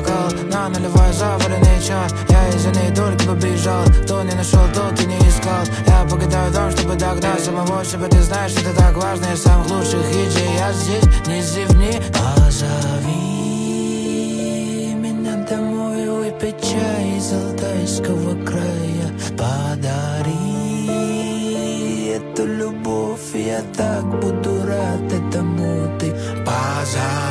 бокал, на наливай заваленный час. Я из-за ней только побежал, кто не нашел, тот и не искал. Я погадаю дом, чтобы догнать самого себя. Ты знаешь, это так важно, из самых лучших идей. Я здесь, не зевни, позови меня домой, выпей чай из алтайского края. Подари эту любовь, я так буду рад этому. Ты позови